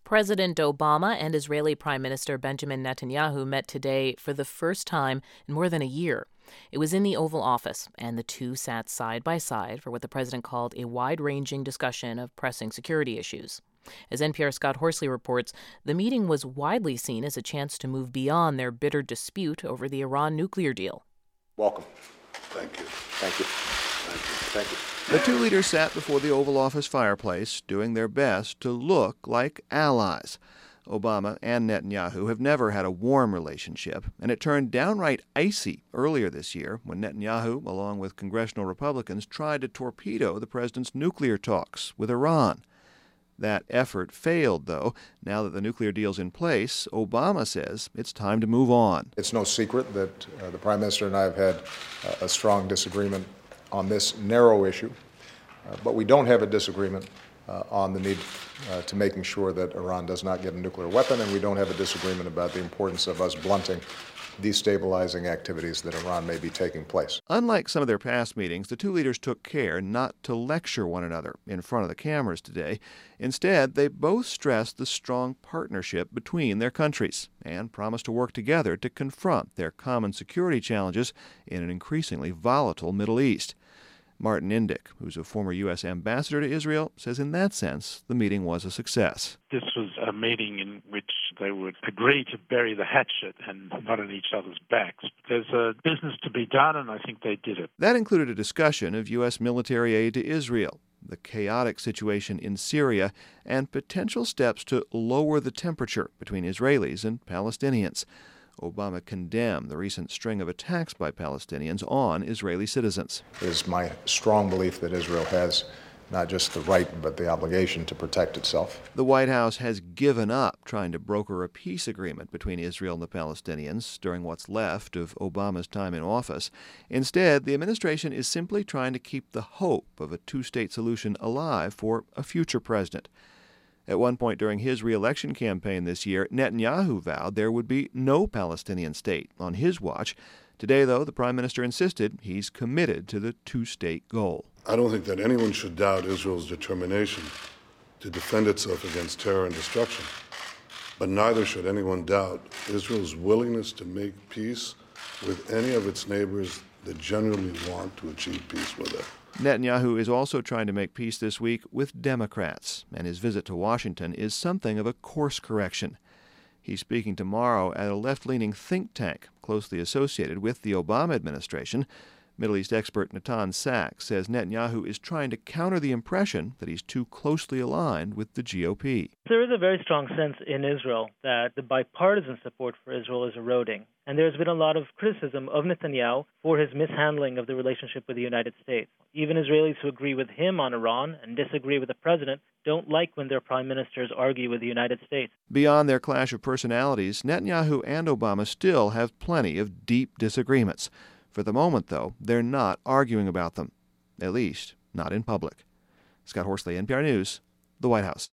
President Obama and Israeli Prime Minister Benjamin Netanyahu met today for the first time in more than a year. It was in the Oval Office, and the two sat side by side for what the president called a wide-ranging discussion of pressing security issues. As NPR's Scott Horsley reports, the meeting was widely seen as a chance to move beyond their bitter dispute over the Iran nuclear deal. Welcome. Thank you. Thank you. Thank you. Thank you. The two leaders sat before the Oval Office fireplace, doing their best to look like allies. Obama and Netanyahu have never had a warm relationship, and it turned downright icy earlier this year when Netanyahu, along with congressional Republicans, tried to torpedo the president's nuclear talks with Iran. That effort failed, though. Now that the nuclear deal's in place, Obama says it's time to move on. It's no secret that the Prime Minister and I have had a strong disagreement on this narrow issue, but we don't have a disagreement on the need to making sure that Iran does not get a nuclear weapon, and we don't have a disagreement about the importance of us blunting destabilizing activities that Iran may be taking place. Unlike some of their past meetings, the two leaders took care not to lecture one another in front of the cameras today. Instead, they both stressed the strong partnership between their countries and promised to work together to confront their common security challenges in an increasingly volatile Middle East. Martin Indyk, who's a former U.S. ambassador to Israel, says in that sense the meeting was a success. This was a meeting in which they would agree to bury the hatchet and not on each other's backs. There's a business to be done, and I think they did it. That included a discussion of U.S. military aid to Israel, the chaotic situation in Syria, and potential steps to lower the temperature between Israelis and Palestinians. Obama condemned the recent string of attacks by Palestinians on Israeli citizens. It is my strong belief that Israel has not just the right but the obligation to protect itself. The White House has given up trying to broker a peace agreement between Israel and the Palestinians during what's left of Obama's time in office. Instead, the administration is simply trying to keep the hope of a two-state solution alive for a future president. At one point during his re-election campaign this year, Netanyahu vowed there would be no Palestinian state on his watch. Today, though, the prime minister insisted he's committed to the two-state goal. I don't think that anyone should doubt Israel's determination to defend itself against terror and destruction. But neither should anyone doubt Israel's willingness to make peace with any of its neighbors that generally want to achieve peace with it. Netanyahu is also trying to make peace this week with Democrats, and his visit to Washington is something of a course correction. He's speaking tomorrow at a left-leaning think tank closely associated with the Obama administration. Middle East expert Natan Sachs says Netanyahu is trying to counter the impression that he's too closely aligned with the GOP. There is a very strong sense in Israel that the bipartisan support for Israel is eroding. And there's been a lot of criticism of Netanyahu for his mishandling of the relationship with the United States. Even Israelis who agree with him on Iran and disagree with the president don't like when their prime ministers argue with the United States. Beyond their clash of personalities, Netanyahu and Obama still have plenty of deep disagreements. For the moment, though, they're not arguing about them, at least not in public. Scott Horsley, NPR News, the White House.